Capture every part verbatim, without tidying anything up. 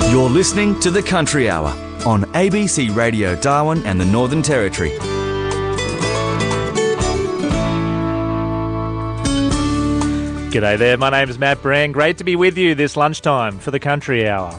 You're listening to The Country Hour on A B C Radio Darwin and the Northern Territory. G'day there, my name is Matt Brand. Great to be with you this lunchtime for The Country Hour.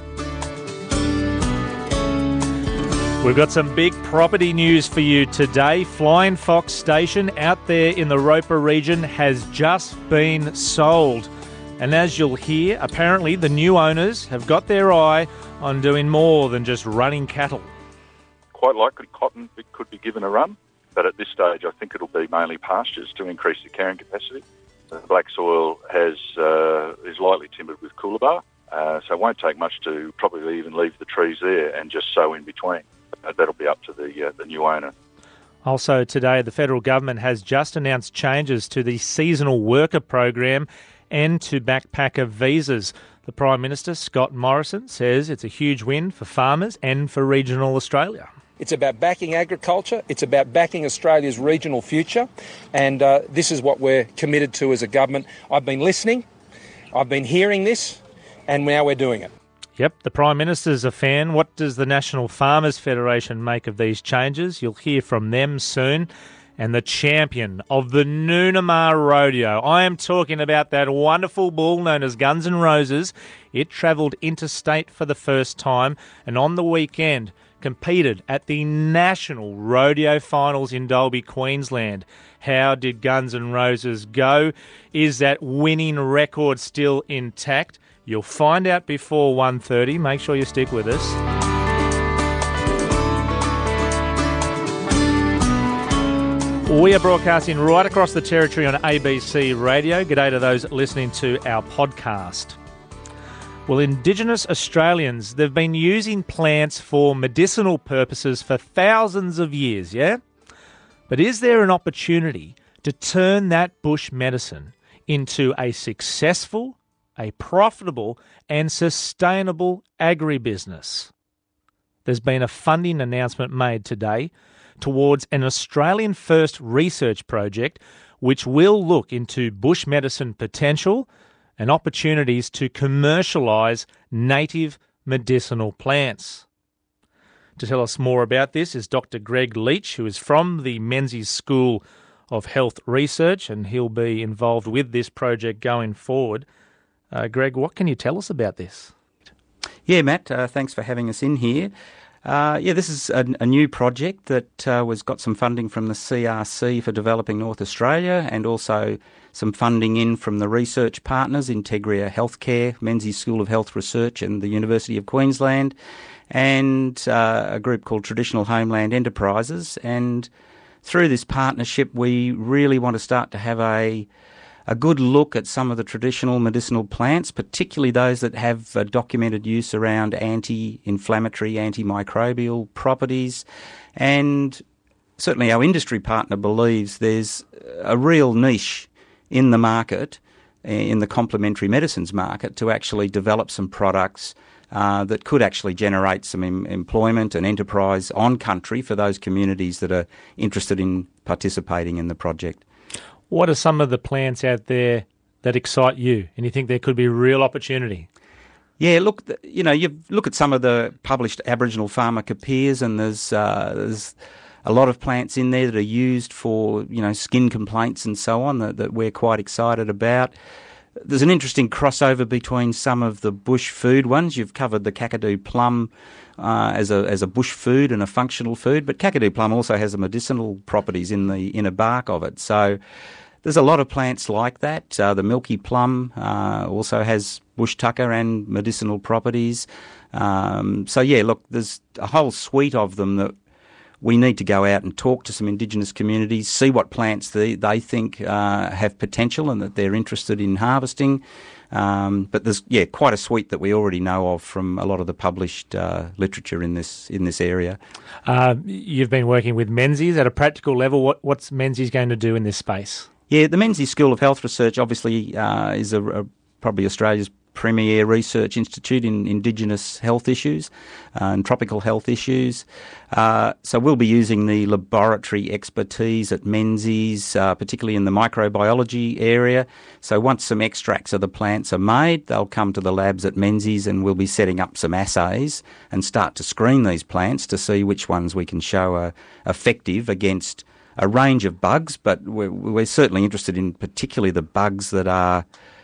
We've got some big property news for you today. Flying Fox Station out there in the Roper region has just been sold. And as you'll hear, apparently the new owners have got their eye on doing more than just running cattle. Quite likely cotton could be given a run, but at this stage I think it'll be mainly pastures to increase the carrying capacity. The black soil has uh, is lightly timbered with coolabah, uh, so it won't take much to probably even leave the trees there and just sow in between. Uh, that'll be up to the uh, the new owner. Also today, the federal government has just announced changes to the seasonal worker program and to backpacker visas. The Prime Minister, Scott Morrison, says it's a huge win for farmers and for regional Australia. It's about backing agriculture, it's about backing Australia's regional future, and uh, this is what we're committed to as a government. I've been listening, I've been hearing this, and now we're doing it. Yep, the Prime Minister's a fan. What does the National Farmers Federation make of these changes? You'll hear from them soon. And the champion of the Noonamar Rodeo. I am talking about that wonderful bull known as Guns N' Roses. It travelled interstate for the first time and on the weekend competed at the National Rodeo Finals in Dalby, Queensland. How did Guns N' Roses go? Is that winning record still intact? You'll find out before one thirty. Make sure you stick with us. We are broadcasting right across the territory on A B C Radio. G'day to those listening to our podcast. Well, Indigenous Australians, they've been using plants for medicinal purposes for thousands of years, yeah? But is there an opportunity to turn that bush medicine into a successful, a profitable and sustainable agribusiness? There's been a funding announcement made today towards an Australian-first research project which will look into bush medicine potential and opportunities to commercialise native medicinal plants. To tell us more about this is Doctor Greg Leach, who is from the Menzies School of Health Research, and he'll be involved with this project going forward. Uh, Greg, what can you tell us about this? Yeah, Matt, uh, thanks for having us in here. Uh, yeah, this is a, a new project that uh, was got some funding from the C R C for Developing North Australia and also some funding in from the research partners, Integria Healthcare, Menzies School of Health Research and the University of Queensland, and uh, a group called Traditional Homeland Enterprises. And through this partnership, we really want to start to have a a good look at some of the traditional medicinal plants, particularly those that have uh, documented use around anti-inflammatory, antimicrobial properties. And certainly our industry partner believes there's a real niche in the market, in the complementary medicines market, to actually develop some products uh, that could actually generate some em- employment and enterprise on country for those communities that are interested in participating in the project. What are some of the plants out there that excite you and you think there could be real opportunity? Yeah, look, you know, you look at some of the published Aboriginal pharmacopoeias and there's uh, there's a lot of plants in there that are used for, you know, skin complaints and so on that, that we're quite excited about. There's an interesting crossover between some of the bush food ones. You've covered the Kakadu plum uh, as a as a bush food and a functional food, but Kakadu plum also has the medicinal properties in the inner bark of it. So there's a lot of plants like that. Uh, the milky plum uh, also has bush tucker and medicinal properties. Um, so, yeah, look, there's a whole suite of them that we need to go out and talk to some Indigenous communities, see what plants they, they think uh, have potential and that they're interested in harvesting. Um, but there's, yeah, quite a suite that we already know of from a lot of the published uh, literature in this in this area. Uh, you've been working with Menzies at a practical level. What, what's Menzies going to do in this space? Yeah, the Menzies School of Health Research obviously uh, is a, a, probably Australia's premier research institute in Indigenous health issues uh, and tropical health issues. Uh, so we'll be using the laboratory expertise at Menzies, uh, particularly in the microbiology area. So once some extracts of the plants are made, they'll come to the labs at Menzies and we'll be setting up some assays and start to screen these plants to see which ones we can show are effective against a range of bugs, but we're, we're certainly interested in particularly the bugs that are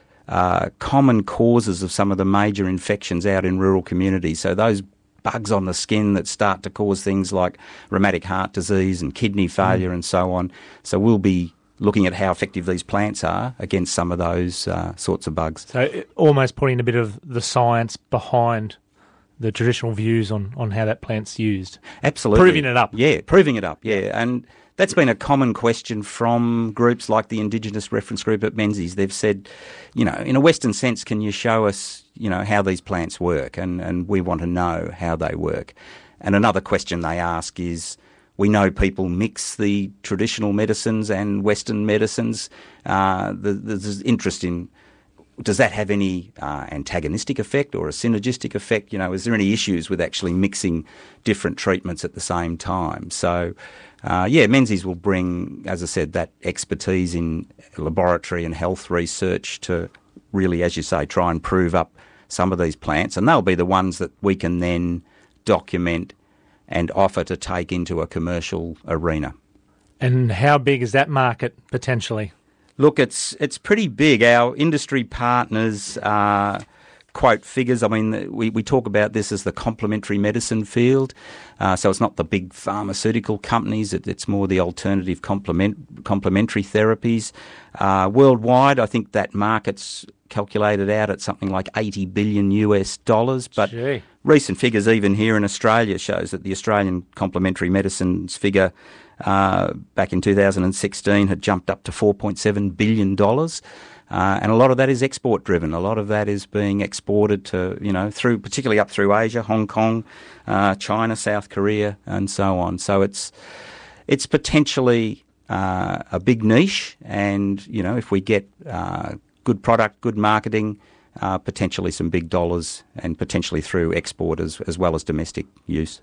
uh, common causes of some of the major infections out in rural communities. So those bugs on the skin that start to cause things like rheumatic heart disease and kidney failure mm. and so on. So we'll be looking at how effective these plants are against some of those uh, sorts of bugs. So almost putting a bit of the science behind the traditional views on, on how that plant's used. Absolutely. Proving it up. Yeah, proving it up, yeah. And that's been a common question from groups like the Indigenous Reference Group at Menzies. They've said, you know, in a Western sense, can you show us, you know, how these plants work? And, and we want to know how they work. And another question they ask is, we know people mix the traditional medicines and Western medicines. Uh, there's interest in, does that have any uh, antagonistic effect or a synergistic effect? You know, is there any issues with actually mixing different treatments at the same time? So, uh, yeah, Menzies will bring, as I said, that expertise in laboratory and health research to really, as you say, try and prove up some of these plants. And they'll be the ones that we can then document and offer to take into a commercial arena. And how big is that market potentially? Look, it's it's pretty big. Our industry partners uh, quote figures. I mean, we, we talk about this as the complementary medicine field. Uh, so it's not the big pharmaceutical companies. It, it's more the alternative complement, complementary therapies. Uh, worldwide, I think that market's calculated out at something like eighty billion US dollars. But Gee. Recent figures even here in Australia shows that the Australian complementary medicines figure uh, back in two thousand sixteen had jumped up to four point seven billion dollars. Uh, and a lot of that is export driven. A lot of that is being exported to, you know, through, particularly up through Asia, Hong Kong, uh, China, South Korea, and so on. So it's, it's potentially uh, a big niche. And, you know, if we get uh, good product, good marketing, uh, potentially some big dollars, and potentially through export as, as well as domestic use.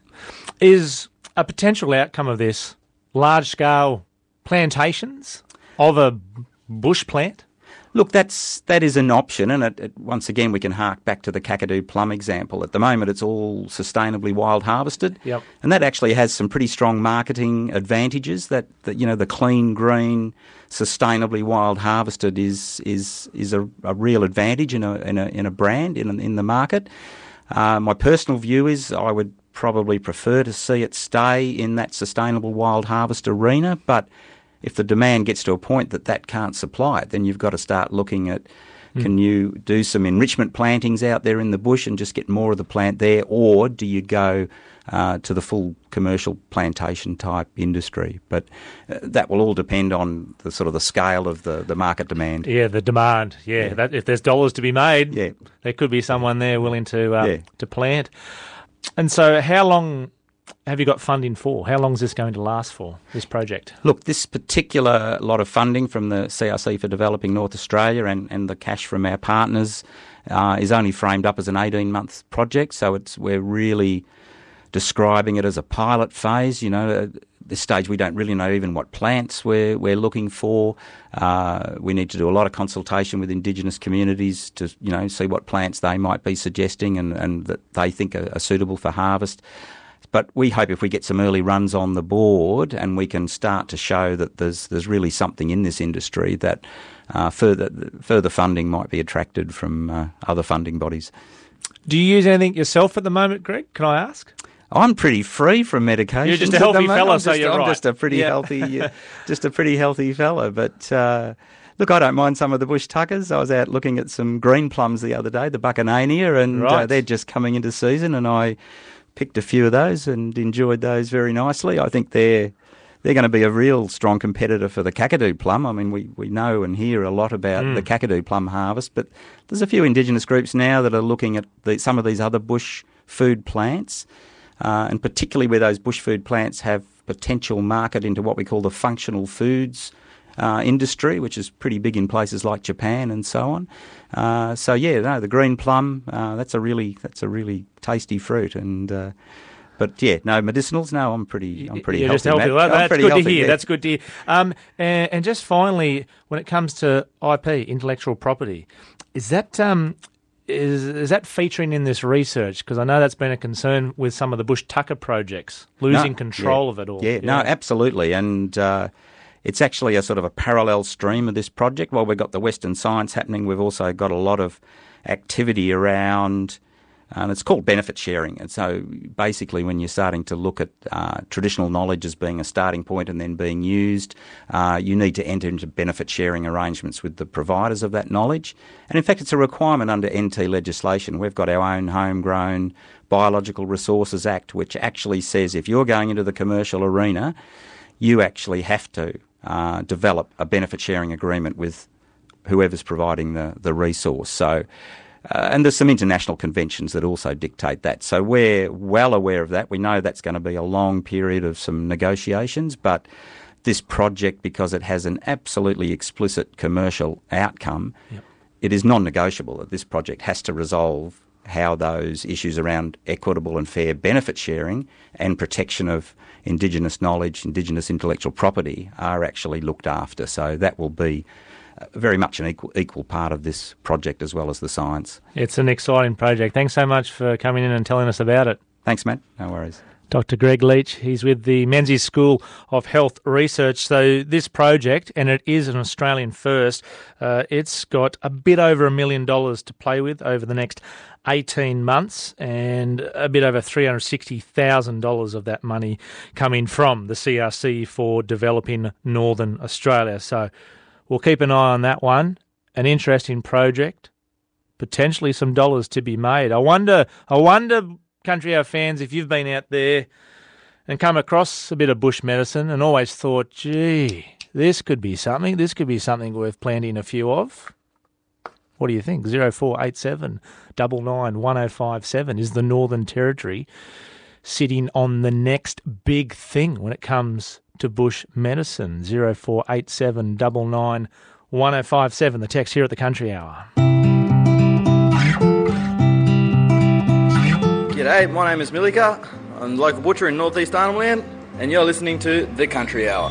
Is a potential outcome of this large-scale plantations of a bush plant? Look, that's that is an option, and it, it, once again we can hark back to the Kakadu plum example. At the moment, it's all sustainably wild harvested, yep. and that actually has some pretty strong marketing advantages. That, that you know, the clean, green, sustainably wild harvested is is is a, a real advantage in a in a in a brand in in the market. Uh, my personal view is I would probably prefer to see it stay in that sustainable wild harvest arena, but if the demand gets to a point that that can't supply it, then you've got to start looking at, mm. can you do some enrichment plantings out there in the bush and just get more of the plant there, or do you go uh, to the full commercial plantation type industry? But uh, that will all depend on the sort of the scale of the, the market demand. Yeah, the demand. Yeah, yeah. That, if there's dollars to be made, yeah. there could be someone there willing to uh, yeah. to plant. And so how long have you got funding for? How long is this going to last for, this project? Look, this particular lot of funding from the C R C for Developing North Australia and, and the cash from our partners uh, is only framed up as an eighteen-month project, so it's we're really describing it as a pilot phase. You know, at this stage we don't really know even what plants we're, we're looking for. Uh, we need to do a lot of consultation with Indigenous communities to, you know, see what plants they might be suggesting and, and that they think are, are suitable for harvest. But we hope if we get some early runs on the board and we can start to show that there's there's really something in this industry, that uh, further further funding might be attracted from uh, other funding bodies. Do you use anything yourself at the moment, Greg? Can I ask? I'm pretty free from medication. You're just a healthy fella, so you're I'm right. I'm just a pretty yeah. healthy, uh, just a pretty healthy fella. But uh, look, I don't mind some of the bush tuckers. I was out looking at some green plums the other day, the Buchanania, and right. uh, they're just coming into season, and I picked a few of those and enjoyed those very nicely. I think they're they're going to be a real strong competitor for the Kakadu plum. I mean, we, we know and hear a lot about mm. the Kakadu plum harvest, but there's a few Indigenous groups now that are looking at the, some of these other bush food plants, uh, and particularly where those bush food plants have potential market into what we call the functional foods uh, industry, which is pretty big in places like Japan and so on. Uh, so yeah, no, the green plum, uh, that's a really that's a really tasty fruit. And uh, but yeah, no medicinals. No, I'm pretty I'm pretty You're healthy. just healthy. Matt. Well, I'm that's pretty good to healthy, hear. yeah. That's good to hear. Um, and, and just finally, when it comes to I P, intellectual property, is that um, is is that featuring in this research? Because I know that's been a concern with some of the Bush Tucker projects, losing No, control yeah. of it all. Yeah, no, absolutely. And uh, it's actually a sort of a parallel stream of this project. While we've got the Western science happening, we've also got a lot of activity around, and it's called benefit sharing. And so basically when you're starting to look at uh, traditional knowledge as being a starting point and then being used, uh, you need to enter into benefit sharing arrangements with the providers of that knowledge. And in fact, it's a requirement under N T legislation. We've got our own homegrown Biological Resources Act, which actually says if you're going into the commercial arena, you actually have to uh, develop a benefit sharing agreement with whoever's providing the, the resource. So, uh, and there's some international conventions that also dictate that. So we're well aware of that. We know that's going to be a long period of some negotiations, but this project, because it has an absolutely explicit commercial outcome, yep. it is non-negotiable that this project has to resolve how those issues around equitable and fair benefit sharing and protection of Indigenous knowledge, Indigenous intellectual property are actually looked after. So that will be very much an equal equal part of this project as well as the science. It's an exciting project. Thanks so much for coming in and telling us about it. Thanks, Matt. No worries. Doctor Greg Leach, he's with the Menzies School of Health Research. So this project, and it is an Australian first, uh, it's got a bit over a million dollars to play with over the next eighteen months, and a bit over three hundred sixty thousand dollars of that money coming from the C R C for developing Northern Australia. So we'll keep an eye on that one. An interesting project, potentially some dollars to be made. I wonder, I wonder, Country Hour fans, if you've been out there and come across a bit of bush medicine and always thought, gee, this could be something, this could be something worth planting a few of. What do you think? zero four eight seven, nine nine, one oh five seven is the Northern Territory sitting on the next big thing when it comes to bush medicine. zero four eight seven, nine nine, one oh five seven, the text here at the Country Hour. G'day, my name is Milika. I'm the local butcher in North East Arnhem Land, and you're listening to The Country Hour.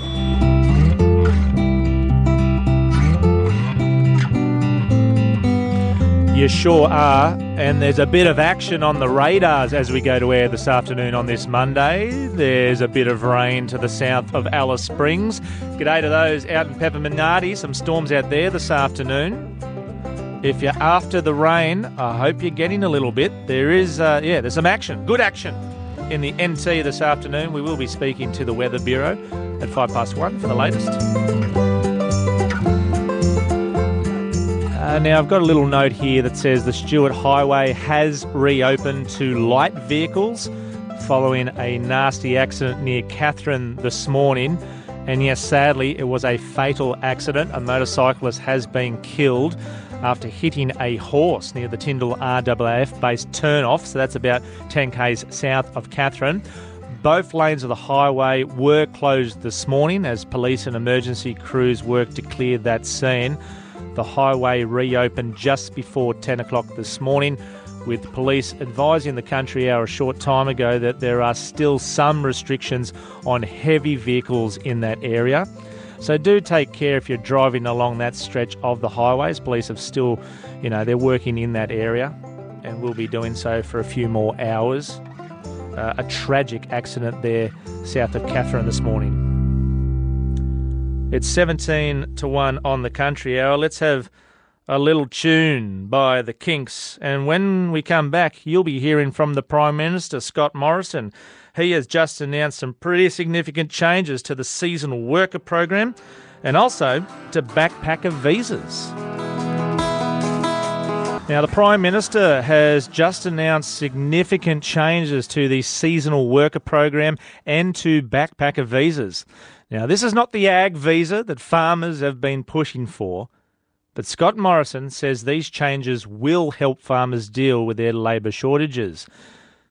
You sure are, and there's a bit of action on the radars as we go to air this afternoon on this Monday. There's a bit of rain to the south of Alice Springs. G'day to those out in Pepperminardi, some storms out there this afternoon. If you're after the rain, I hope you're getting a little bit. There is, uh, yeah, there's some action, good action in the N T this afternoon. We will be speaking to the Weather Bureau at five past one for the latest. Uh, now, I've got a little note here that says the Stewart Highway has reopened to light vehicles following a nasty accident near Katherine this morning. And yes, sadly, it was a fatal accident. A motorcyclist has been killed after hitting a horse near the Tyndall R A A F-based turn-off, so that's about ten kays south of Katherine. Both lanes of the highway were closed this morning as police and emergency crews worked to clear that scene. The highway reopened just before ten o'clock this morning, with police advising the Country Hour a short time ago that there are still some restrictions on heavy vehicles in that area. So do take care if you're driving along that stretch of the highways. Police have still, you know, they're working in that area and will be doing so for a few more hours. Uh, a tragic accident there south of Katherine this morning. It's seventeen to one on the Country Hour. Let's have a little tune by the Kinks. And when we come back, you'll be hearing from the Prime Minister, Scott Morrison. He has just announced some pretty significant changes to the seasonal worker program and also to backpacker visas. Now, the Prime Minister has just announced significant changes to the seasonal worker program and to backpacker visas. Now, this is not the ag visa that farmers have been pushing for, but Scott Morrison says these changes will help farmers deal with their labour shortages.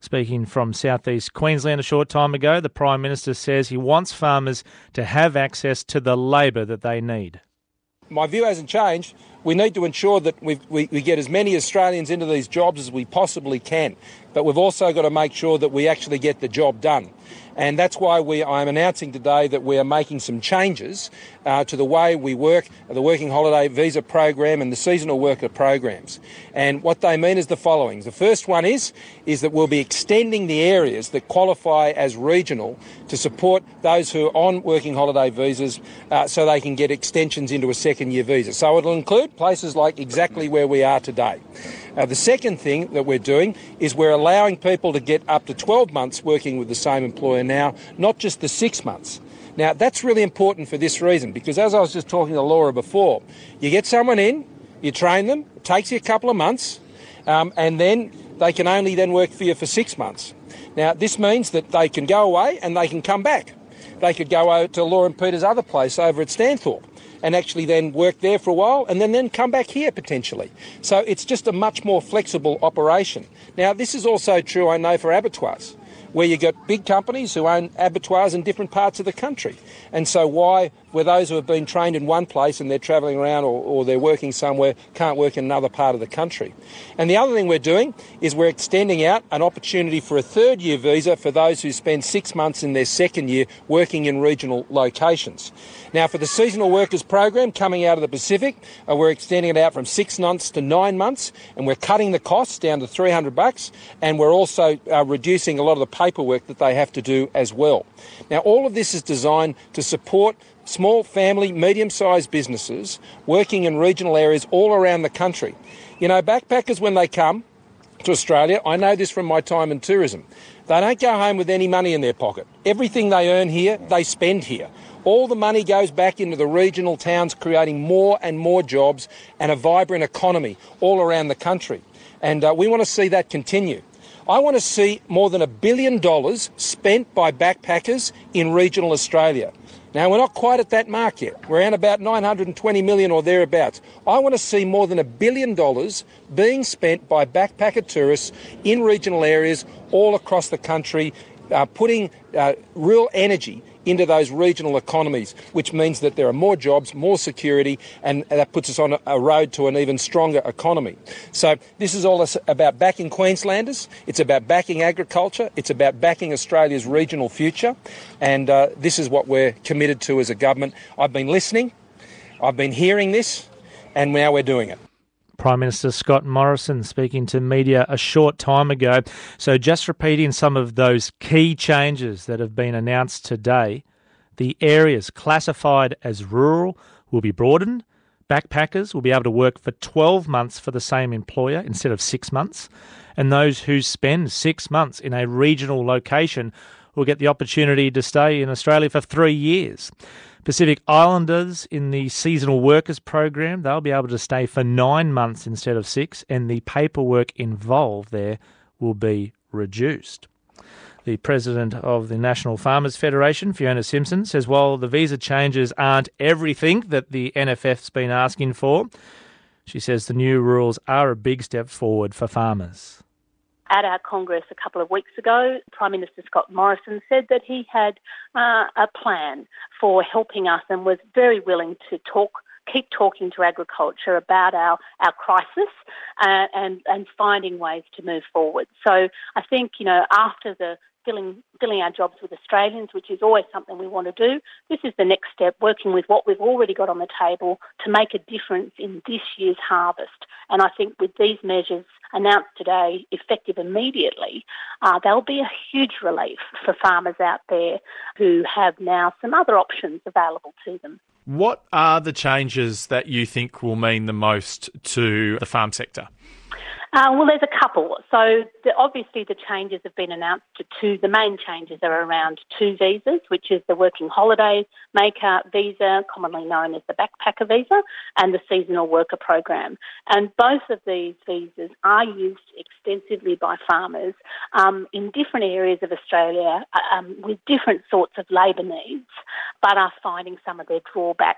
Speaking from southeast Queensland a short time ago, the Prime Minister says he wants farmers to have access to the labour that they need. My view hasn't changed. We need to ensure that we, we, we get as many Australians into these jobs as we possibly can. But we've also got to make sure that we actually get the job done. And that's why we, I'm announcing today that we are making some changes uh, to the way we work, the Working Holiday Visa Program and the Seasonal Worker Programs. And what they mean is the following. The first one is, is that we'll be extending the areas that qualify as regional to support those who are on Working Holiday Visas uh, so they can get extensions into a second year visa. So it'll include places like exactly where we are today. Uh, the second thing that we're doing is we're allowing people to get up to twelve months working with the same employer now, not just the six months. Now, that's really important for this reason, because as I was just talking to Laura before, you get someone in, you train them, it takes you a couple of months, um, and then they can only then work for you for six months. Now, this means that they can go away and they can come back. They could go over to Laura and Peter's other place over at Stanthorpe and actually then work there for a while and then, then come back here potentially. So it's just a much more flexible operation. Now, this is also true, I know, for abattoirs, where you've got big companies who own abattoirs in different parts of the country. And so why, where those who have been trained in one place and they're travelling around or, or they're working somewhere, can't work in another part of the country? And the other thing we're doing is we're extending out an opportunity for a third year visa for those who spend six months in their second year working in regional locations. Now, for the Seasonal Workers Program coming out of the Pacific, uh, we're extending it out from six months to nine months, and we're cutting the costs down to three hundred bucks, and we're also uh, reducing a lot of the paperwork that they have to do as well. Now, all of this is designed to support small family, medium-sized businesses working in regional areas all around the country. You know, backpackers, when they come to Australia, I know this from my time in tourism, they don't go home with any money in their pocket. Everything they earn here, they spend here. All the money goes back into the regional towns, creating more and more jobs and a vibrant economy all around the country. And uh, we want to see that continue. I want to see more than a billion dollars spent by backpackers in regional Australia. Now, we're not quite at that mark yet. We're around about nine hundred twenty million or thereabouts. I want to see more than a billion dollars being spent by backpacker tourists in regional areas all across the country, uh, putting uh, real energy into those regional economies, which means that there are more jobs, more security, and that puts us on a road to an even stronger economy. So this is all about backing Queenslanders, it's about backing agriculture, it's about backing Australia's regional future, and uh, this is what we're committed to as a government. I've been listening, I've been hearing this, and now we're doing it. Prime Minister Scott Morrison speaking to media a short time ago. So just repeating some of those key changes that have been announced today. The areas classified as rural will be broadened. Backpackers will be able to work for twelve months for the same employer instead of six months. And those who spend six months in a regional location will get the opportunity to stay in Australia for three years. Pacific Islanders in the Seasonal Workers Program, they'll be able to stay for nine months instead of six, and the paperwork involved there will be reduced. The president of the National Farmers Federation, Fiona Simpson, says while the visa changes aren't everything that the N F F's been asking for, she says the new rules are a big step forward for farmers. At our Congress a couple of weeks ago, Prime Minister Scott Morrison said that he had uh, a plan for helping us and was very willing to talk, keep talking to agriculture about our, our crisis uh, and, and finding ways to move forward. So I think, you know, after the filling filling our jobs with Australians, which is always something we want to do, this is the next step, working with what we've already got on the table to make a difference in this year's harvest. And I think with these measures announced today, effective immediately, uh, they'll be a huge relief for farmers out there who have now some other options available to them. What are the changes that you think will mean the most to the farm sector? Uh, well, there's a couple. So the, obviously the changes have been announced to two. The main changes are around two visas, which is the Working Holiday Maker visa, commonly known as the Backpacker visa, and the Seasonal Worker Program. And both of these visas are used extensively by farmers um, in different areas of Australia um, with different sorts of labour needs, but are finding some of their drawbacks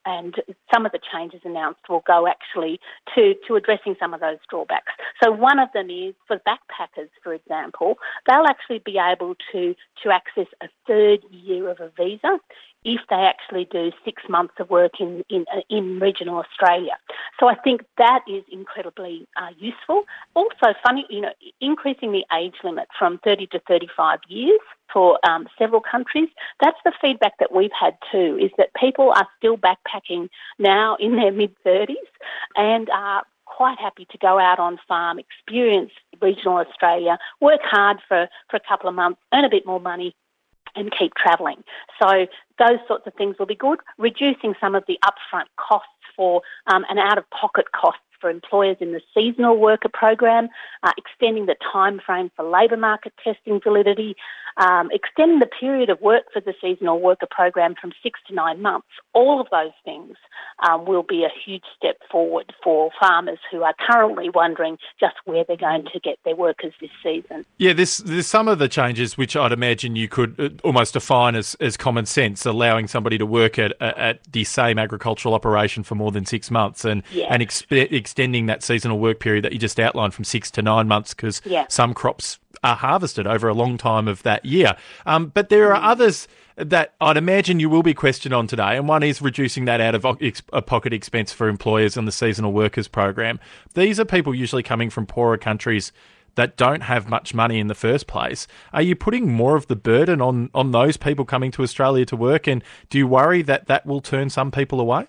and some of the changes announced will go actually to, to addressing some of those drawbacks. So one of them is for backpackers, for example, they'll actually be able to, to access a third year of a visa if they actually do six months of work in, in, in regional Australia. So I think that is incredibly uh, useful. Also, funny, you know, increasing the age limit from thirty to thirty-five years for um, several countries. That's the feedback that we've had too, is that people are still backpacking now in their mid-thirties and are quite happy to go out on farm, experience regional Australia, work hard for, for a couple of months, earn a bit more money, and keep travelling. So those sorts of things will be good. Reducing some of the upfront costs for um, and out-of-pocket costs for employers in the seasonal worker program, uh, extending the time frame for labour market testing validity, um, extending the period of work for the seasonal worker program from six to nine months. All of those things um, will be a huge step forward for farmers who are currently wondering just where they're going to get their workers this season. Yeah, there's, there's some of the changes which I'd imagine you could almost define as, as common sense, allowing somebody to work at at the same agricultural operation for more than six months and, yeah. and expe- extending that seasonal work period that you just outlined from six to nine months because yeah. some crops are harvested over a long time of that year. Um, but there are others that I'd imagine you will be questioned on today, and one is reducing that out-of-pocket expense for employers on the seasonal workers program. These are people usually coming from poorer countries that don't have much money in the first place. Are you putting more of the burden on, on those people coming to Australia to work, and do you worry that that will turn some people away?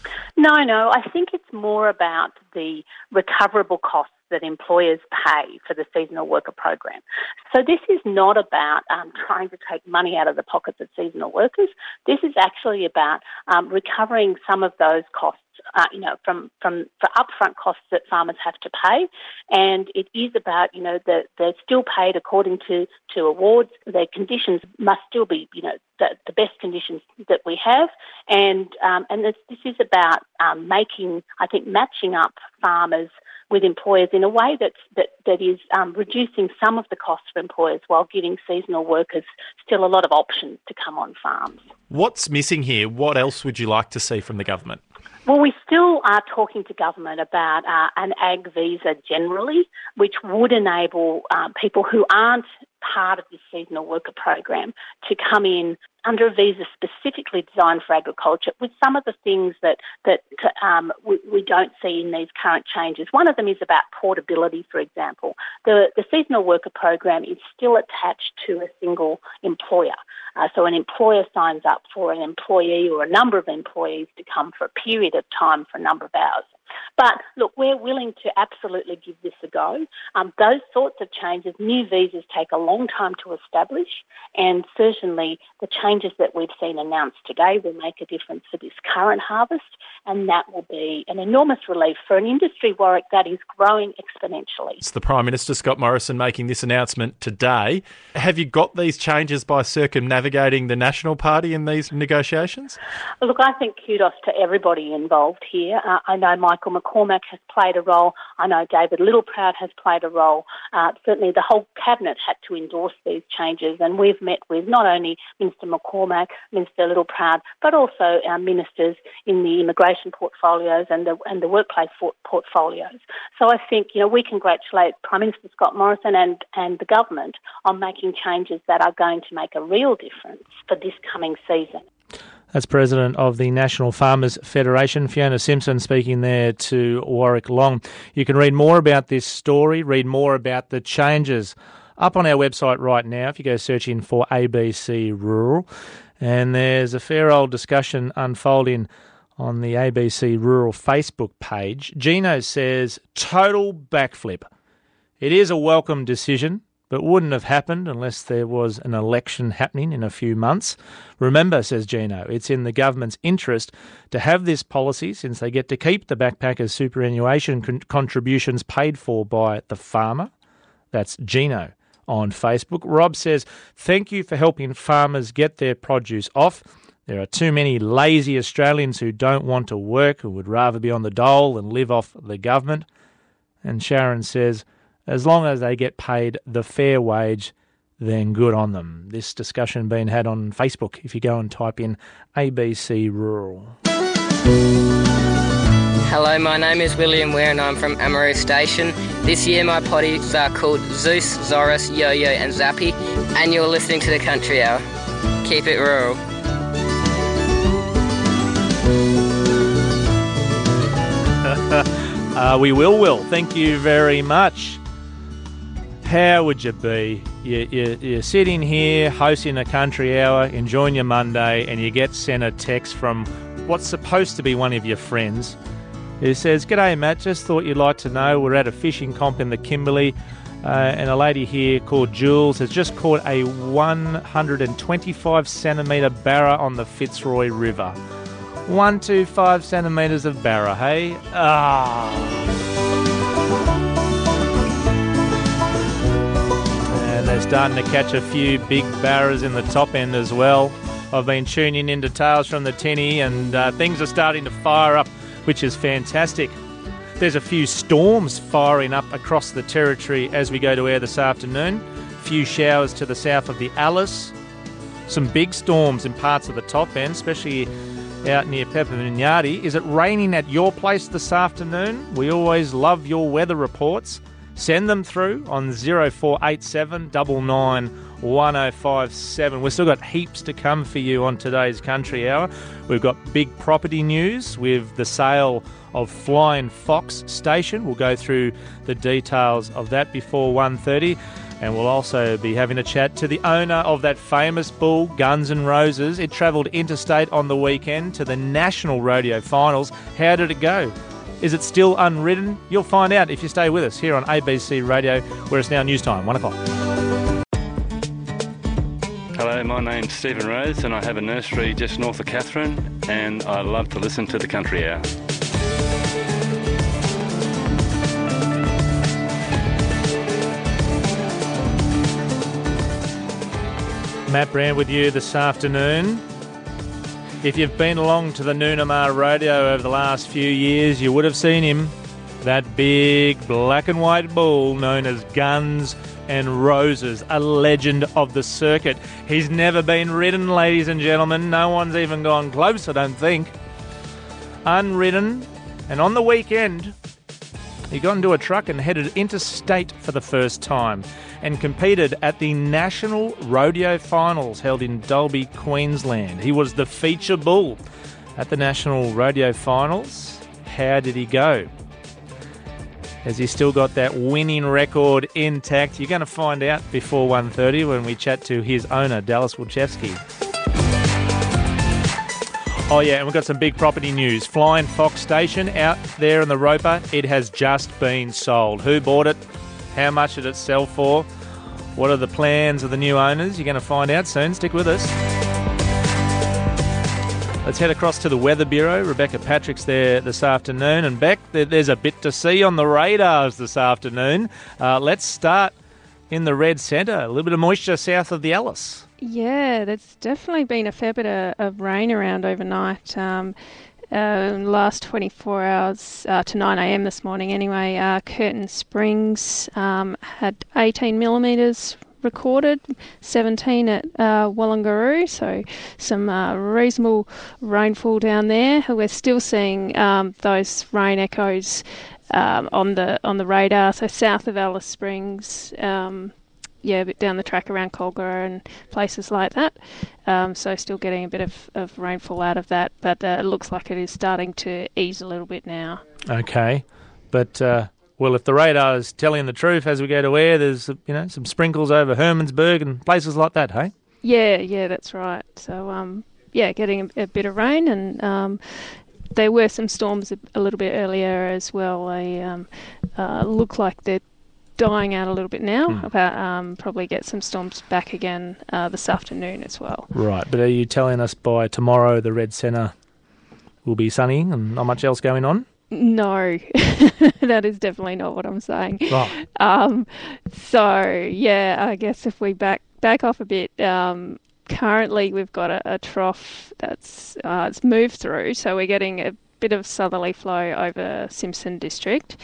No, no. I think it's more about the recoverable costs that employers pay for the seasonal worker program. So this is not about um, trying to take money out of the pockets of seasonal workers. This is actually about um, recovering some of those costs, uh, you know, from, from for upfront costs that farmers have to pay. And it is about, you know, that they're still paid according to, to awards. Their conditions must still be, you know, the, the best conditions that we have. And um, and this, this is about um, making, I think, matching up farmers with employers in a way that's, that, that is um, reducing some of the costs for employers while giving seasonal workers still a lot of options to come on farms. What's missing here? What else would you like to see from the government? Well, we still are talking to government about uh, an ag visa generally, which would enable um, people who aren't part of this seasonal worker program to come in under a visa specifically designed for agriculture with some of the things that, that um, we, we don't see in these current changes. One of them is about portability, for example. The, the seasonal worker program is still attached to a single employer. Uh, so an employer signs up for an employee or a number of employees to come for a period of time for a number of hours. But look, we're willing to absolutely give this a go. Um, those sorts of changes, new visas take a long time to establish, and certainly the changes that we've seen announced today will make a difference for this current harvest, and that will be an enormous relief for an industry, Warwick, that is growing exponentially. It's the Prime Minister, Scott Morrison, making this announcement today. Have you got these changes by circumnavigating the National Party in these negotiations? Look, I think kudos to everybody involved here. Uh, I know Michael McCormack has played a role. I know David Littleproud has played a role. Uh, certainly the whole Cabinet had to endorse these changes, and we've met with not only Minister McCormack, Minister Littleproud, but also our ministers in the immigration portfolios and the, and the workplace portfolios. So I think, you know, we congratulate Prime Minister Scott Morrison and, and the government on making changes that are going to make a real difference for this coming season. That's President of the National Farmers Federation, Fiona Simpson, speaking there to Warwick Long. You can read more about this story, read more about the changes up on our website right now if you go searching for A B C Rural. And there's a fair old discussion unfolding on the A B C Rural Facebook page. Gino says, total backflip. It is a welcome decision, but wouldn't have happened unless there was an election happening in a few months. Remember, says Gino, it's in the government's interest to have this policy since they get to keep the backpackers' superannuation con- contributions paid for by the farmer. That's Gino on Facebook. Rob says, thank you for helping farmers get their produce off. There are too many lazy Australians who don't want to work, who would rather be on the dole than live off the government. And Sharon says, as long as they get paid the fair wage, then good on them. This discussion being had on Facebook if you go and type in A B C Rural. Hello, my name is William Ware and I'm from Amaru Station. This year my potties are called Zeus, Zorus, Yo-Yo and Zappy, and you're listening to the Country Hour. Keep it rural. uh, we will, Will. Thank you very much. How would you be? You, you, you're sitting here hosting a Country Hour, enjoying your Monday, and you get sent a text from what's supposed to be one of your friends who says, "G'day, Matt, just thought you'd like to know we're at a fishing comp in the Kimberley uh, and a lady here called Jules has just caught a one hundred twenty-five centimetre barra on the Fitzroy River." one hundred twenty-five centimetres of barra, hey? Ah. And they're starting to catch a few big barras in the top end as well. I've been tuning into Tales from the Tinny and uh, things are starting to fire up, which is fantastic. There's a few storms firing up across the territory as we go to air this afternoon. A few showers to the south of the Alice. Some big storms in parts of the top end, especially out near Pepperminyarty. Is it raining at your place this afternoon? We always love your weather reports. Send them through on zero four eight seven nine nine one oh five seven. We've still got heaps to come for you on today's Country Hour. We've got big property news with the sale of Flying Fox Station. We'll go through the details of that before one thirty. And we'll also be having a chat to the owner of that famous bull, Guns N' Roses. It travelled interstate on the weekend to the National Rodeo Finals. How did it go? Is it still unridden? You'll find out if you stay with us here on A B C Radio, where it's now news time, one o'clock. Hello, my name's Stephen Rose and I have a nursery just north of Katherine and I love to listen to the Country Hour. Matt Brand with you this afternoon. If you've been along to the Noonamar Rodeo over the last few years, you would have seen him. That big black and white bull known as Guns N' Roses, a legend of the circuit. He's never been ridden, ladies and gentlemen. No one's even gone close, I don't think. Unridden. And on the weekend, he got into a truck and headed interstate for the first time and competed at the National Rodeo Finals held in Dalby, Queensland. He was the feature bull at the National Rodeo Finals. How did he go? Has he still got that winning record intact? You're going to find out before one thirty when we chat to his owner, Dallas Wilczewski. Oh yeah, and we've got some big property news. Flying Fox Station out there in the Roper. It has just been sold. Who bought it? How much did it sell for? What are the plans of the new owners? You're going to find out soon. Stick with us. Let's head across to the Weather Bureau. Rebecca Patrick's there this afternoon. And Beck, there's a bit to see on the radars this afternoon. Uh, let's start in the red centre. A little bit of moisture south of the Alice. Yeah, there's definitely been a fair bit of, of rain around overnight. Um, uh, in the last twenty-four hours uh, to nine a.m. this morning anyway, uh, Curtin Springs um, had eighteen millimetres recorded, seventeen at uh, Wallangaroo, so some uh, reasonable rainfall down there. We're still seeing um, those rain echoes um, on the on the radar, so south of Alice Springs, um, yeah, a bit down the track around Colgara and places like that. Um, so still getting a bit of, of rainfall out of that, but uh, it looks like it is starting to ease a little bit now. Okay, but uh, well, if the radar is telling the truth as we go to air, there's you know some sprinkles over Hermannsburg and places like that, hey? Yeah, yeah, that's right. So um, yeah, getting a, a bit of rain, and um, there were some storms a, a little bit earlier as well. They um, uh, look like they're dying out a little bit now, hmm. but um, probably get some storms back again uh, this afternoon as well. Right, but are you telling us by tomorrow the red centre will be sunny and not much else going on? No, that is definitely not what I'm saying. Right. Um, so, yeah, I guess if we back back off a bit, um, currently we've got a, a trough that's uh, it's moved through, so we're getting a bit of southerly flow over Simpson District.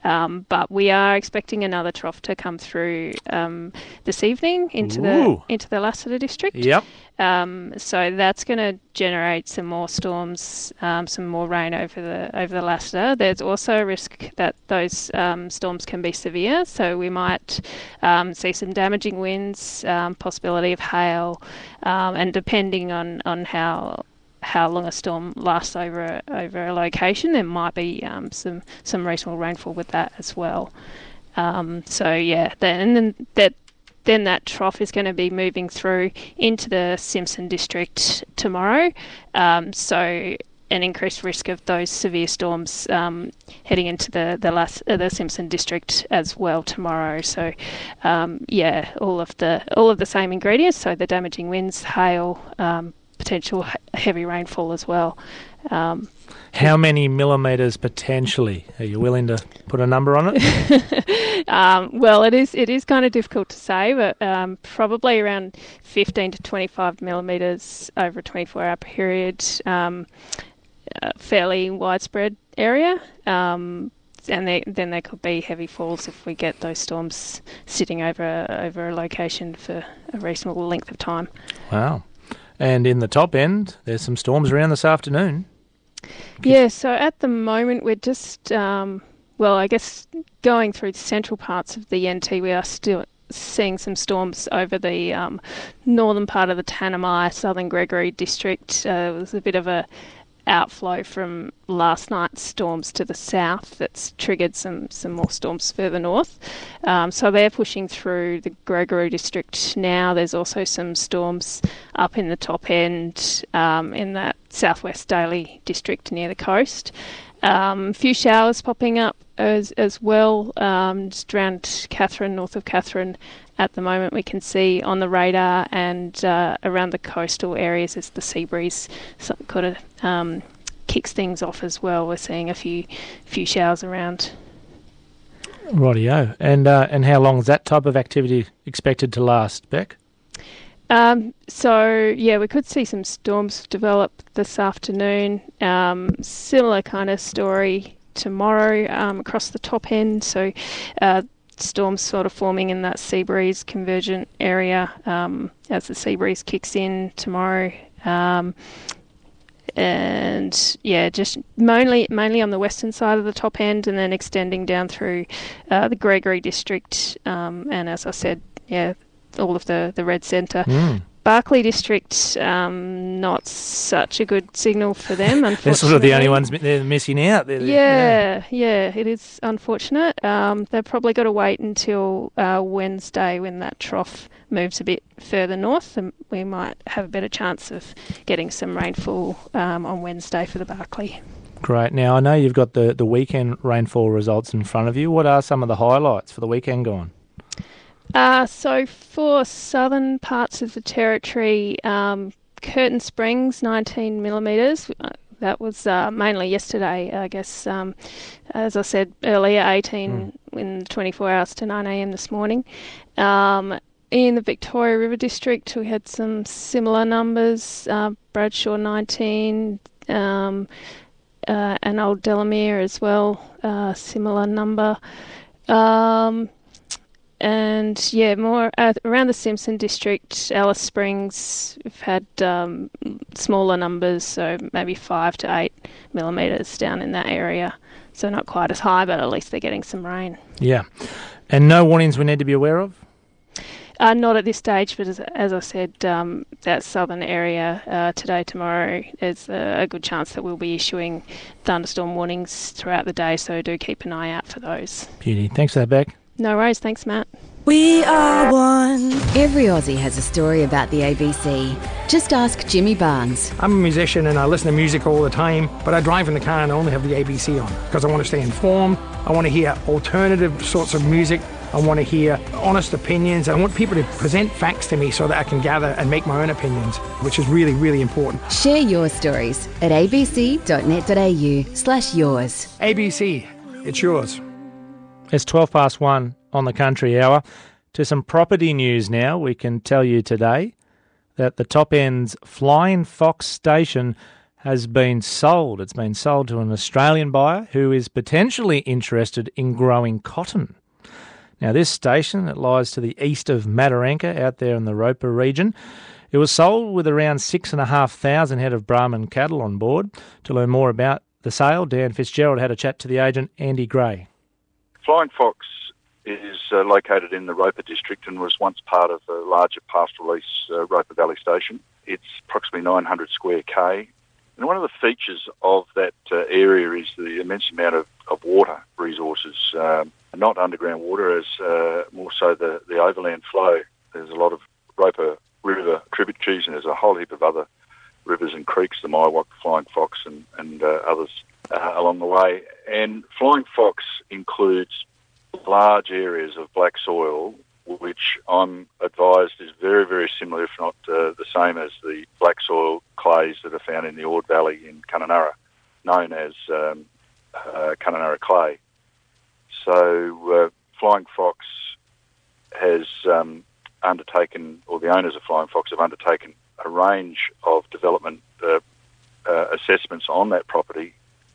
Um, but we are expecting another trough to come through um, this evening into Ooh. the into the Lassiter district. Yep. Um, so that's going to generate some more storms, um, some more rain over the over the Lassiter. There's also a risk that those um, storms can be severe. So we might um, see some damaging winds, um, possibility of hail, um, and depending on on how. how long a storm lasts over a, over a location, there might be um, some some reasonable rainfall with that as well. Um, so yeah, then and then that then that trough is going to be moving through into the Simpson district tomorrow. Um, so an increased risk of those severe storms um, heading into the the, last, uh, the Simpson district as well tomorrow. So um, yeah, all of the all of the same ingredients. So the damaging winds, hail. Um, potential heavy rainfall as well. Um, How many millimetres potentially? Are you willing to put a number on it? um, well, it is it is kind of difficult to say, but um, probably around fifteen to twenty-five millimetres over a twenty-four hour period, um, a fairly widespread area. Um, and they, then there could be heavy falls if we get those storms sitting over over a location for a reasonable length of time. Wow. And in the top end, there's some storms around this afternoon. Yeah, so at the moment we're just, um, well, I guess going through the central parts of the N T, we are still seeing some storms over the um, northern part of the Tanami, southern Gregory district. Uh, it was a bit of a outflow from last night's storms to the south that's triggered some, some more storms further north. Um, so they're pushing through the Gregory district now. There's also some storms up in the top end um, in that southwest Daly district near the coast. Um, a few showers popping up as as well, um, just around Katherine, north of Katherine. At the moment, we can see on the radar and uh, around the coastal areas as the sea breeze so, kind of um, kicks things off as well. We're seeing a few few showers around. Rightio. And uh, and how long is that type of activity expected to last, Beck? Um, so, yeah, we could see some storms develop this afternoon. Um, similar kind of story tomorrow um, across the top end. So, uh, storms sort of forming in that sea breeze convergent area um, as the sea breeze kicks in tomorrow. Um, and, yeah, just mainly mainly on the western side of the top end and then extending down through uh, the Gregory district. Um, and as I said, yeah, all of the, the red centre. Mm. Barclay district, um, not such a good signal for them, unfortunately. They're sort of the only ones they're missing out. They're, yeah, yeah, yeah, it is unfortunate. Um, they've probably got to wait until uh, Wednesday when that trough moves a bit further north, and we might have a better chance of getting some rainfall um, on Wednesday for the Barclay. Great. Now, I know you've got the, the weekend rainfall results in front of you. What are some of the highlights for the weekend gone? Uh, so for southern parts of the territory, um, Curtin Springs, nineteen millimetres. Uh, that was uh, mainly yesterday, I guess. Um, as I said earlier, eighteen mm. in twenty-four hours to nine a.m. this morning. Um, in the Victoria River District, we had some similar numbers. Uh, Bradshaw, nineteen, um, uh, and Old Delamere as well, uh, similar number. Um... And, yeah, more uh, around the Simpson district, Alice Springs, we've had um, smaller numbers, so maybe five to eight millimetres down in that area. So not quite as high, but at least they're getting some rain. Yeah. And no warnings we need to be aware of? Uh, not at this stage, but as, as I said, um, that southern area uh, today, tomorrow, there's a, a good chance that we'll be issuing thunderstorm warnings throughout the day, so do keep an eye out for those. Beauty. Thanks for that, Beck. No worries. Thanks, Matt. We are one. Every Aussie has a story about the A B C. Just ask Jimmy Barnes. I'm a musician and I listen to music all the time, but I drive in the car and I only have the A B C on because I want to stay informed. I want to hear alternative sorts of music. I want to hear honest opinions. I want people to present facts to me so that I can gather and make my own opinions, which is really, really important. Share your stories at abc.net.au slash yours. A B C, it's yours. It's twelve past one on the Country Hour. To some property news now, we can tell you today that the Top End's Flying Fox Station has been sold. It's been sold to an Australian buyer who is potentially interested in growing cotton. Now, this station, that lies to the east of Mataranka, out there in the Roper region, it was sold with around six and a half thousand head of Brahman cattle on board. To learn more about the sale, Dan Fitzgerald had a chat to the agent, Andy Gray. Flying Fox is uh, located in the Roper district and was once part of the larger pastoral lease uh, Roper Valley Station. It's approximately nine hundred square K. And one of the features of that uh, area is the immense amount of, of water resources, um, not underground water, as uh, more so the, the overland flow. There's a lot of Roper River tributaries, and there's a whole heap of other rivers and creeks, the Miwok, Flying Fox, and, and uh, others uh, along the way. And Flying Fox includes large areas of black soil, which I'm advised is very, very similar, if not uh, the same as the black soil clays that are found in the Ord Valley in Kununurra, known as um, uh, Kununurra clay. So uh, Flying Fox has um, undertaken, or the owners of Flying Fox have undertaken, a range of development uh, uh, assessments on that property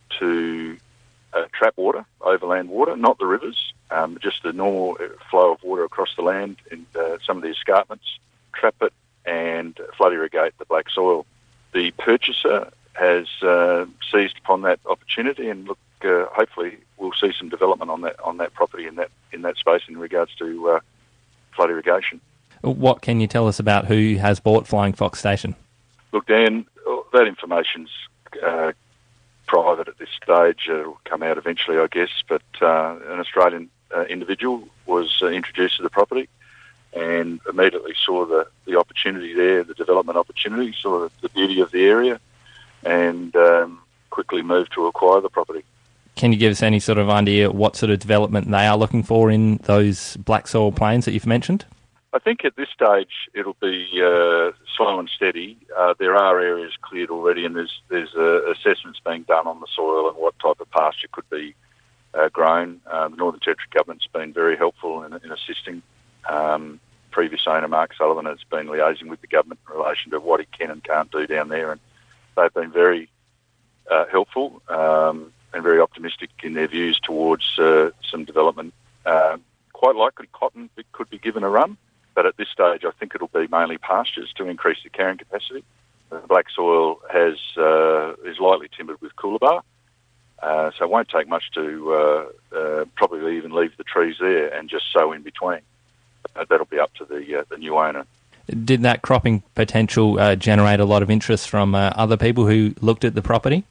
to uh, trap water, overland water, not the rivers, um, just the normal flow of water across the land in uh, some of the escarpments, trap it and flood irrigate the black soil. The purchaser has uh, seized upon that opportunity, and look, uh, hopefully we'll see some development on that on that property in that in that space in regards to uh, flood irrigation. What can you tell us about who has bought Flying Fox Station? Look, Dan, that information's uh, private at this stage. It'll come out eventually, I guess, but uh, an Australian uh, individual was uh, introduced to the property and immediately saw the, the opportunity there, the development opportunity, saw the, the beauty of the area, and um, quickly moved to acquire the property. Can you give us any sort of idea what sort of development they are looking for in those black soil plains that you've mentioned? I think at this stage it'll be uh, slow and steady. Uh, there are areas cleared already, and there's there's uh, assessments being done on the soil and what type of pasture could be uh, grown. Uh, the Northern Territory government's been very helpful in, in assisting. Um, previous owner Mark Sullivan has been liaising with the government in relation to what he can and can't do down there, and they've been very uh, helpful um, and very optimistic in their views towards uh, some development. Uh, quite likely cotton could be given a run. But at this stage, I think it'll be mainly pastures to increase the carrying capacity. The black soil has uh, is lightly timbered with coolabah, uh, so it won't take much to uh, uh, probably even leave the trees there and just sow in between. Uh, that'll be up to the uh, the new owner. Did that cropping potential uh, generate a lot of interest from uh, other people who looked at the property?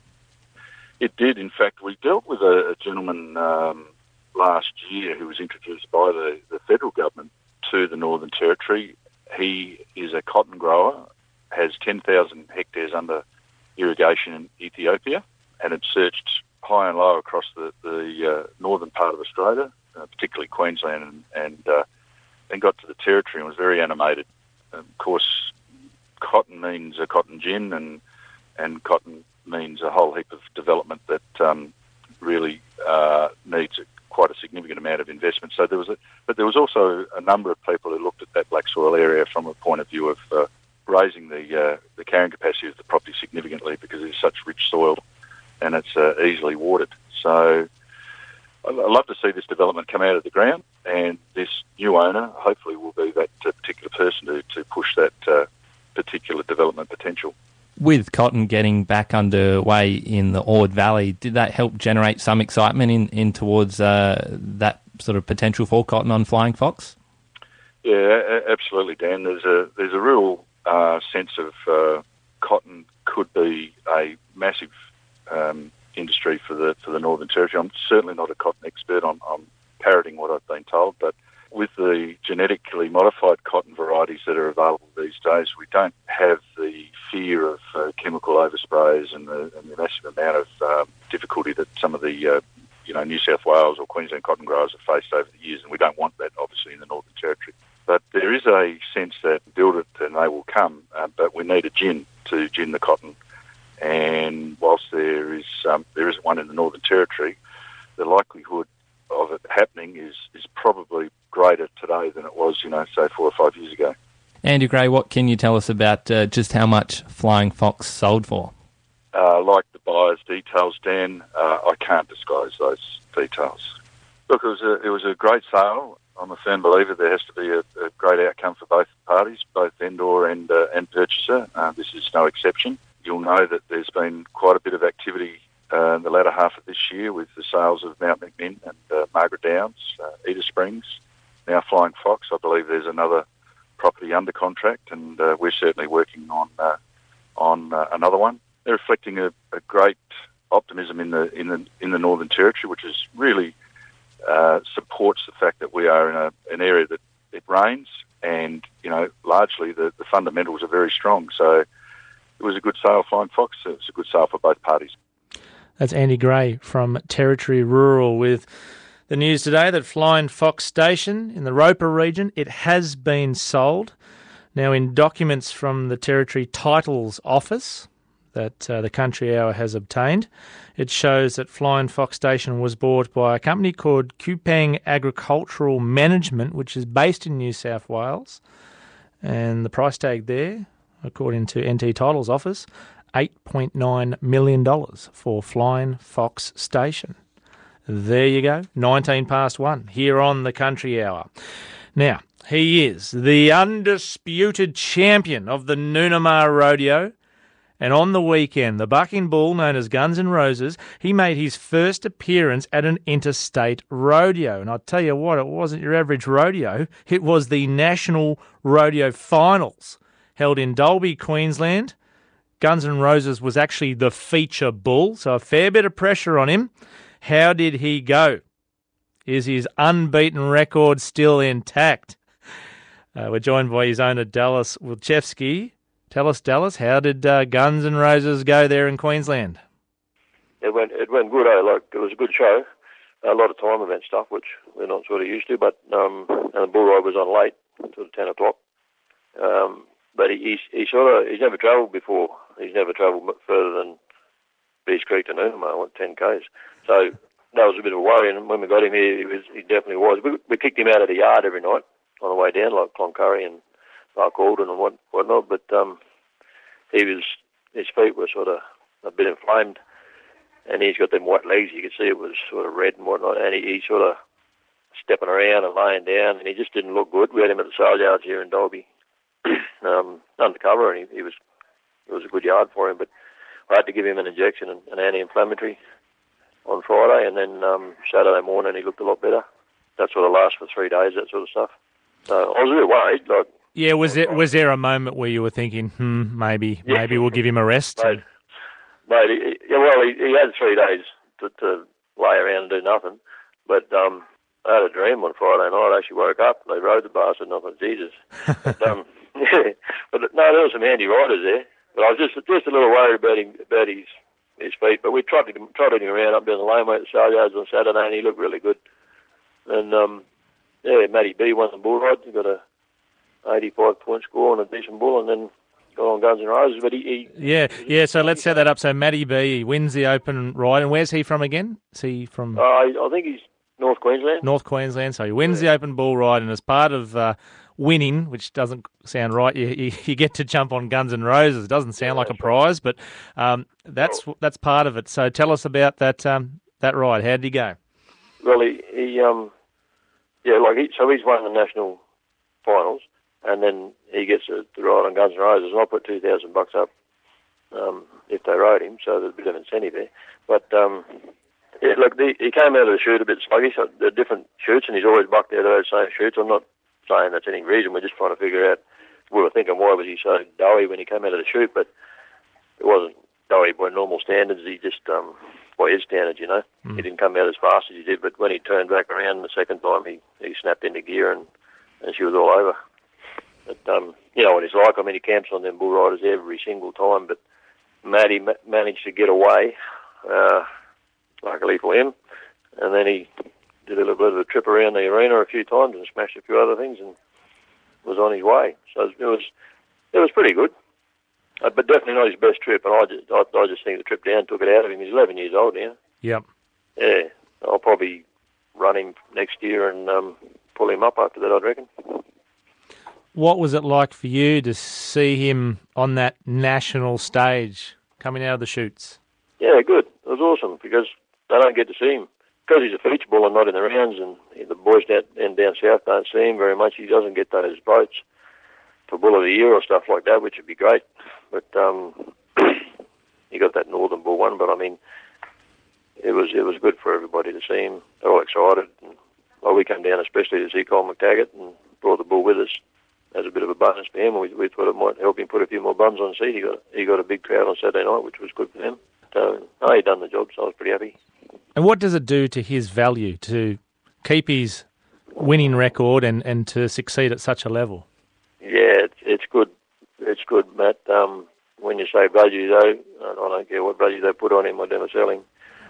It did. In fact, we dealt with a, a gentleman um, last year who was introduced by the, the federal government to the Northern Territory. He is a cotton grower, has ten thousand hectares under irrigation in Ethiopia, and had searched high and low across the, the uh, northern part of Australia, uh, particularly Queensland, and, and uh, then got to the Territory and was very animated. And of course, cotton means a cotton gin, and, and cotton means a whole heap of development that um, really uh, needs a quite a significant amount of investment. So there was, a, but there was also a number of people who looked at that black soil area from a point of view of uh, raising the uh, the carrying capacity of the property significantly, because it's such rich soil and it's uh, easily watered. So I'd love to see this development come out of the ground, and this new owner hopefully will be that uh, particular person to, to push that uh, particular development potential. With cotton getting back underway in the Ord Valley, did that help generate some excitement in, in towards uh, that sort of potential for cotton on Flying Fox? Yeah, absolutely, Dan. There's a there's a real uh, sense of uh, cotton could be a massive um, industry for the for the Northern Territory. I'm certainly not a cotton expert. I'm, I'm parroting what I've been told, but with the genetically modified cotton varieties that are available these days, we don't have the fear of uh, chemical oversprays and the, and the massive amount of um, difficulty that some of the uh, you know New South Wales or Queensland cotton growers have faced over the years, and we don't want that obviously in the Northern Territory. But there is a sense that build it and they will come, uh, but we need a gin to gin the cotton. And whilst there is um, there isn't one in the Northern Territory, the likelihood of it happening is, is probably greater today than it was, you know, say four or five years ago. Andy Gray, what can you tell us about uh, just how much Flying Fox sold for? uh, like the buyer's details, Dan, uh, I can't disclose those details. Look, it was a, it was a great sale. I'm a firm believer there has to be a, a great outcome for both parties, both vendor and uh, and purchaser. Uh, this is no exception. You'll know that there's been quite a bit of activity uh, in the latter half of this year with the sales of Mount McMinn and uh, Margaret Downs, uh, Eda Springs, now Flying Fox. I believe there's another property under contract, and uh, we're certainly working on uh, on uh, another one. They're reflecting a, a great optimism in the in the in the Northern Territory, which is really uh, supports the fact that we are in a, an area that it rains, and you know largely the, the fundamentals are very strong. So it was a good sale, Flying Fox. It was a good sale for both parties. That's Andy Gray from Territory Rural with the news today that Flying Fox Station in the Roper region, it has been sold. Now, in documents from the Territory Titles Office that uh, the Country Hour has obtained, it shows that Flying Fox Station was bought by a company called Kupang Agricultural Management, which is based in New South Wales. And the price tag there, according to N T Titles Office, eight point nine million dollars for Flying Fox Station. There you go, nineteen past one, here on the Country Hour. Now, he is the undisputed champion of the Noonamar Rodeo. And on the weekend, the bucking bull known as Guns N' Roses, he made his first appearance at an interstate rodeo. And I'll tell you what, it wasn't your average rodeo. It was the National Rodeo Finals held in Dalby, Queensland. Guns N' Roses was actually the feature bull, so a fair bit of pressure on him. How did he go? Is his unbeaten record still intact? Uh, we're joined by his owner, Dallas Wilczewski. Tell us, Dallas, how did uh, Guns N' Roses go there in Queensland? It went it went good, eh? Like, it was a good show. A lot of time event stuff, which we're not sort of used to, but um, and the bull ride was on late, sort of ten o'clock. Um, but he, he's, he sort of, he's never travelled before. He's never travelled further than Beast Creek to Noonamar, what, ten kays. So that was a bit of a worry, and when we got him here, he, was, he definitely was. We, we kicked him out of the yard every night on the way down, like Cloncurry and Mark Alden and what whatnot, but um, he was, his feet were sort of a bit inflamed, and he's got them white legs. You could see it was sort of red and whatnot, and he, he sort of stepping around and laying down, and he just didn't look good. We had him at the sale yards here in Dalby, um, undercover, and he, he was it was a good yard for him, but I had to give him an injection, an, an anti-inflammatory, on Friday, and then um, Saturday morning he looked a lot better. That sort of lasts for three days, that sort of stuff. So I was a bit worried, like. Yeah, was there was there a moment where you were thinking, hmm, maybe yeah. maybe we'll give him a rest? Mate, mate he, yeah, well, he, he had three days to, to lay around and do nothing. But um, I had a dream on Friday night. I actually woke up, they rode the bastard, and I thought, Jesus. but, um, yeah, but no, there were some handy riders there. But I was just just a little worried about him, about his his feet. But we tried to trotted him around up down the laneway at the sale yards on Saturday, and he looked really good. And um, yeah, Matty B won the bull ride. He got a eighty-five point score on a decent bull, and then got on Guns N' Roses. But he, he yeah, yeah. So let's set that up. So Matty B wins the Open ride, and where's he from again? Is he from? Uh, I think he's North Queensland. North Queensland. So he wins yeah. the Open bull ride, and as part of uh, winning, which doesn't sound right, you, you, you get to jump on Guns N' Roses. It doesn't sound yeah, like a prize, right. but um, that's oh. that's part of it. So tell us about that um, that ride. How did he go? Well, he, he um, yeah, like he, so he's won the national finals. And then he gets to, to ride on Guns N' Roses, and I put two thousand bucks up um, if they rode him, so there's a bit of incentive there. But um, yeah, look, the, he came out of the chute a bit sluggish. They're different chutes, and he's always bucked out of those same chutes. I'm not saying that's any reason. We're just trying to figure out. We were thinking, why was he so doughy when he came out of the chute? But it wasn't doughy by normal standards. He just um, by his standards, you know, mm. he didn't come out as fast as he did. But when he turned back around the second time, he, he snapped into gear, and, and she was all over. But, um, you know what he's like. I mean, he camps on them bull riders every single time, but Matty ma- managed to get away, uh, luckily for him, and then he did a little bit of a trip around the arena a few times and smashed a few other things and was on his way. So it was it was pretty good, uh, but definitely not his best trip, and I just, I, I just think the trip down took it out of him. He's eleven years old now. Yep. Yeah, I'll probably run him next year and um, pull him up after that, I'd reckon. What was it like for you to see him on that national stage coming out of the chutes. Yeah, good. It was awesome because they don't get to see him. Because he's a feature bull and not in the rounds, and the boys down, and down south don't see him very much. He doesn't get those votes for Bull of the Year or stuff like that, which would be great. But um, he got that Northern Bull one. But I mean, it was it was good for everybody to see him. They're all excited. And, well, we came down especially to see Cole McTaggart and brought the bull with us as a bit of a bonus for him. We, we thought it might help him put a few more bums on seat. He got he got a big crowd on Saturday night, which was good for him. So no, he done the job. So I was pretty happy. And what does it do to his value to keep his winning record and, and to succeed at such a level? Yeah, it's, it's good. It's good, Matt. Um, when you say value, though, I don't care what value they put on him. I never sell him.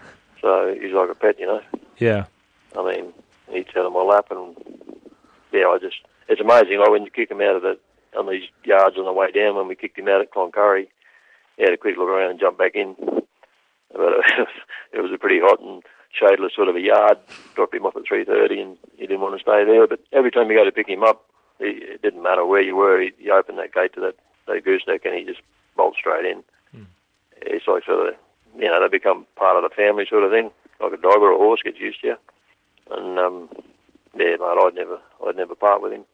So he's like a pet, you know. Yeah. I mean, he's out of my lap, and yeah, I just it's amazing. Like when you kick him out of the on these yards on the way down, when we kicked him out at Cloncurry, he had a quick look around and jump back in. But it was a pretty hot and shadeless sort of a yard. Dropped him off at three thirty, and he didn't want to stay there. But every time you go to pick him up, he, it didn't matter where you were. He, he opened that gate to that, that gooseneck, and he just bolted straight in. Hmm. It's like sort of, you know, they become part of the family sort of thing, like a dog or a horse gets used to you. And um, yeah, mate, I'd never, I'd never part with him.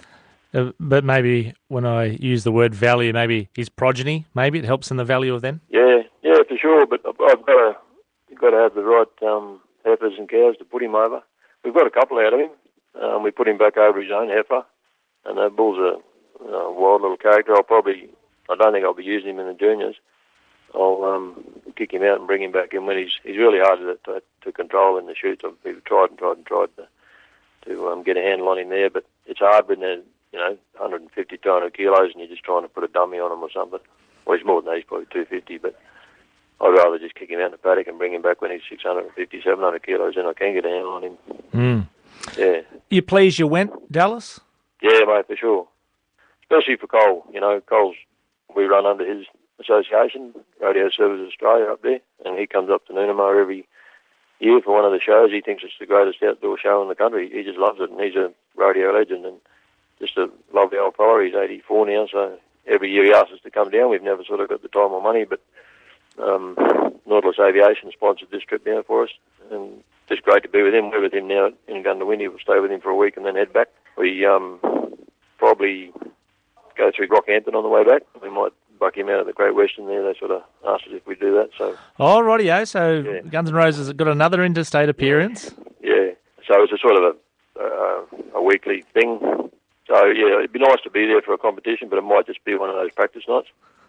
Uh, but maybe when I use the word value, maybe his progeny, maybe it helps in the value of them. Yeah, yeah, for sure. But I've got to, you've got to have the right um, heifers and cows to put him over. We've got a couple out of him. Um, we put him back over his own heifer, and that bull's a, a wild little character. I'll probably, I don't think I'll be using him in the juniors. I'll um, kick him out and bring him back in when he's he's really hard to, to, to control in the chutes. I've we've tried and tried and tried to, to um, get a handle on him there, but it's hard when they're, you know, one hundred fifty, two hundred kilos, and you're just trying to put a dummy on him or something. Well, he's more than that, he's probably two fifty, but I'd rather just kick him out in the paddock and bring him back when he's six hundred fifty, seven hundred kilos, and I can get a handle on him. Mm. Yeah. You pleased you went, Dallas? Yeah, mate, for sure. Especially for Cole. You know, Cole's, we run under his association, Radio Services Australia up there, and he comes up to Noonamar every year for one of the shows. He thinks it's the greatest outdoor show in the country. He just loves it, and he's a radio legend, and just a lovely old fella. He's eighty-four now, so every year he asks us to come down. We've never sort of got the time or money, but um, Nautilus Aviation sponsored this trip now for us, and just great to be with him. We're with him now in Goondiwindi. We'll stay with him for a week and then head back. We um, probably go through Rockhampton on the way back. We might buck him out of the Great Western there. They sort of asked us if we do that. So, oh, rightio. So yeah. Guns N' Roses have got another interstate appearance. Yeah. So it's a sort of a, uh, a weekly thing. So, yeah, it'd be nice to be there for a competition, but it might just be one of those practice nights.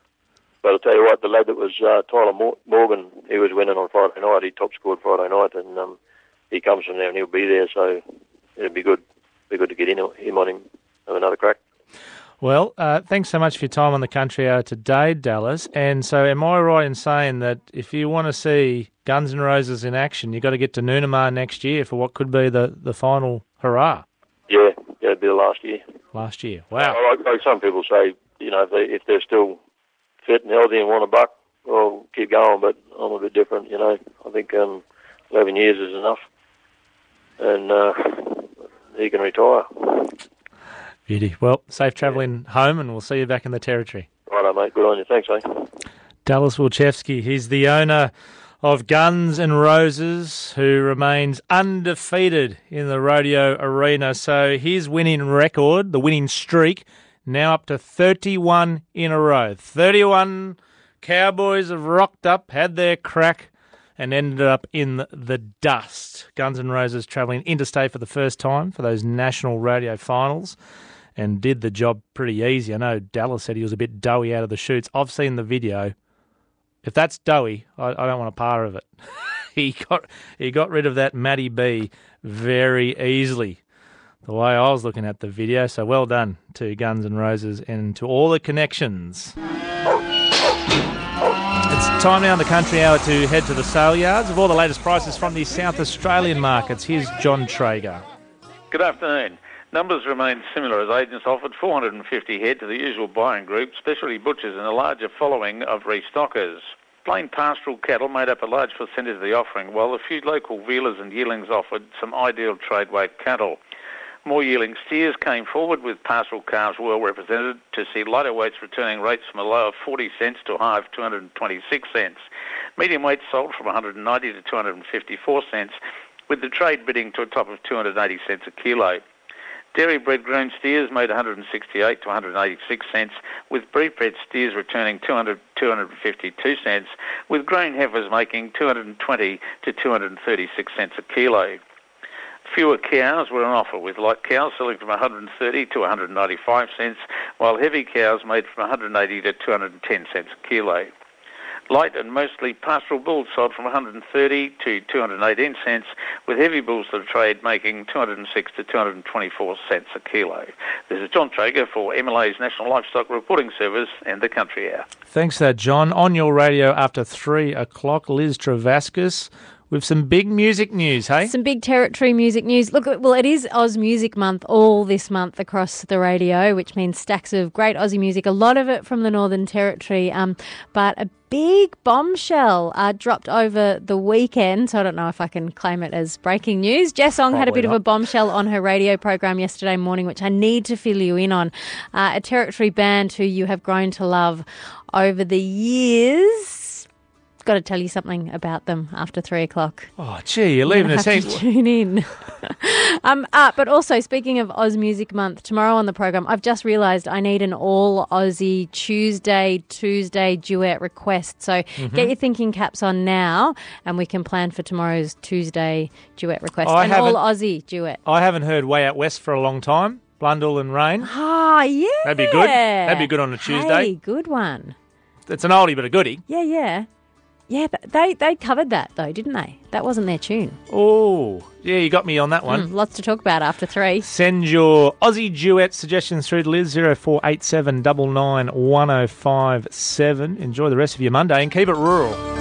But I'll tell you what, the lad that was uh, Tyler Morgan, he was winning on Friday night. He top scored Friday night, and um, he comes from there and he'll be there. So it'd be good, be good to get in, him on him, have another crack. Well, uh, thanks so much for your time on the Country Hour today, Dallas. And so am I right in saying that if you want to see Guns N' Roses in action, you've got to get to Noonamar next year for what could be the, the final hurrah? Yeah, yeah, it'd be the last year. Last year, wow. Like, like some people say, you know, if, they, if they're still fit and healthy and want a buck, well, keep going, but I'm a bit different, you know. I think um, eleven years is enough, and uh, he can retire. Beauty. Well, safe travelling yeah. home, and we'll see you back in the Territory. Righto, mate. Good on you. Thanks, mate. Dallas Wilczewski, he's the owner of Guns N' Roses, who remains undefeated in the rodeo arena. So his winning record, the winning streak, now up to thirty-one in a row. thirty-one Cowboys have rocked up, had their crack, and ended up in the dust. Guns N' Roses travelling interstate for the first time for those national rodeo finals, and did the job pretty easy. I know Dallas said he was a bit doughy out of the chutes. I've seen the video. If that's doughy, I, I don't want a part of it. he got he got rid of that Matty B very easily, the way I was looking at the video. So well done to Guns N' Roses and to all the connections. It's time now in the Country Hour to head to the sale yards of all the latest prices from the South Australian markets. Here's John Traeger. Good afternoon. Numbers remain similar as agents offered four hundred fifty head to the usual buying group, specialty butchers and a larger following of restockers. Plain pastoral cattle made up a large percentage of the offering, while a few local vealers and yearlings offered some ideal trade weight cattle. More yielding steers came forward with pastoral calves well represented to see lighter weights returning rates from a low of forty cents to a high of two hundred twenty-six cents. Medium weights sold from one hundred ninety to two hundred fifty-four cents, with the trade bidding to a top of two hundred eighty cents a kilo. Dairy bred groom steers made one hundred sixty-eight to one hundred eighty-six cents, with beef bred steers returning two hundred to two hundred fifty-two cents, with grain heifers making two hundred twenty to two hundred thirty-six cents a kilo. Fewer cows were on offer, with light cows selling from one hundred thirty to one hundred ninety-five cents, while heavy cows made from one hundred eighty to two hundred ten cents a kilo. Light and mostly pastoral bulls sold from one hundred thirty to two hundred eighteen cents, with heavy bulls to the trade making two hundred six to two hundred twenty-four cents a kilo. This is John Traeger for M L A's National Livestock Reporting Service and the Country Hour. Thanks for that, John. On your radio after three o'clock, Liz Travascus with some big music news, hey? Some big territory music news. Look, well, it is Oz Music Month all this month across the radio, which means stacks of great Aussie music, a lot of it from the Northern Territory, um, but a big bombshell uh, dropped over the weekend, so I don't know if I can claim it as breaking news. Jess Ong had a bit not. of a bombshell on her radio program yesterday morning, which I need to fill you in on. Uh, a Territory band who you have grown to love over the years. Got to tell you something about them after three o'clock. Oh, gee, you're leaving us hanging. Tune in. um, uh, but also, speaking of Oz Music Month, tomorrow on the program, I've just realised I need an all Aussie Tuesday, Tuesday duet request. So Mm-hmm. get your thinking caps on now, and we can plan for tomorrow's Tuesday duet request. I An all haven't- Aussie duet. I haven't heard Way Out West for a long time. Blundell and Rain. Ah, yeah. That'd be good. That'd be good on a Tuesday. Hey, good one. It's an oldie but a goodie. Yeah, yeah. Yeah, but they, they covered that, though, didn't they? That wasn't their tune. Oh, yeah, you got me on that one. Mm, lots to talk about after three. Send your Aussie duet suggestions through to Liz, zero four eight seven nine nine one oh five seven. Enjoy the rest of your Monday and keep it rural.